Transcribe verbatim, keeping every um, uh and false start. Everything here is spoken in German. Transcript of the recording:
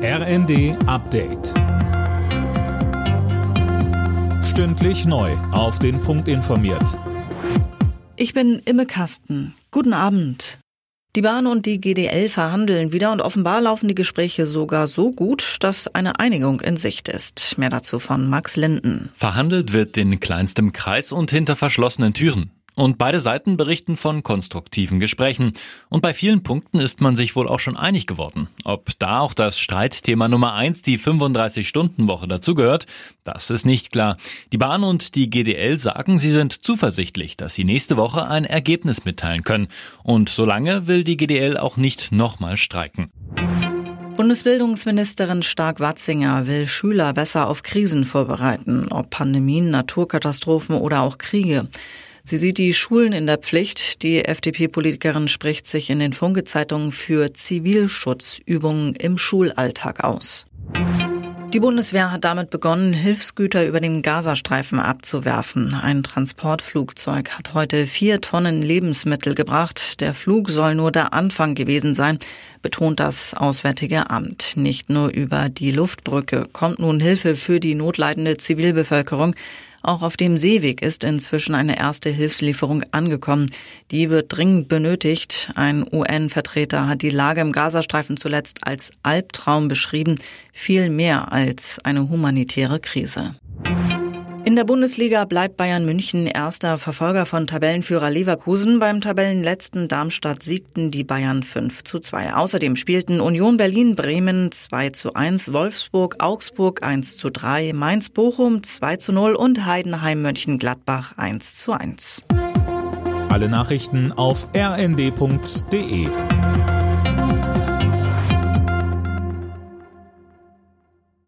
R N D Update. Stündlich neu auf den Punkt informiert. Ich bin Imme Kasten. Guten Abend. Die Bahn und die G D L verhandeln wieder und offenbar laufen die Gespräche sogar so gut, dass eine Einigung in Sicht ist. Mehr dazu von Max Linden. Verhandelt wird in kleinstem Kreis und hinter verschlossenen Türen. Und beide Seiten berichten von konstruktiven Gesprächen. Und bei vielen Punkten ist man sich wohl auch schon einig geworden. Ob da auch das Streitthema Nummer eins, die fünfunddreißig-Stunden-Woche, dazugehört, das ist nicht klar. Die Bahn und die G D L sagen, sie sind zuversichtlich, dass sie nächste Woche ein Ergebnis mitteilen können. Und solange will die G D L auch nicht nochmal streiken. Bundesbildungsministerin Stark-Watzinger will Schüler besser auf Krisen vorbereiten, ob Pandemien, Naturkatastrophen oder auch Kriege. Sie sieht die Schulen in der Pflicht. Die F D P-Politikerin spricht sich in den Funke-Zeitungen für Zivilschutzübungen im Schulalltag aus. Die Bundeswehr hat damit begonnen, Hilfsgüter über den Gazastreifen abzuwerfen. Ein Transportflugzeug hat heute vier Tonnen Lebensmittel gebracht. Der Flug soll nur der Anfang gewesen sein, betont das Auswärtige Amt. Nicht nur über die Luftbrücke kommt nun Hilfe für die notleidende Zivilbevölkerung. Auch auf dem Seeweg ist inzwischen eine erste Hilfslieferung angekommen. Die wird dringend benötigt. Ein U N-Vertreter hat die Lage im Gazastreifen zuletzt als Albtraum beschrieben, viel mehr als eine humanitäre Krise. In der Bundesliga bleibt Bayern München erster Verfolger von Tabellenführer Leverkusen. Beim Tabellenletzten Darmstadt siegten die Bayern fünf zu zwei. Außerdem spielten Union Berlin Bremen zwei zu eins, Wolfsburg Augsburg eins zu drei, Mainz Bochum zwei zu null und Heidenheim Mönchengladbach eins zu eins. Alle Nachrichten auf r n d punkt d e.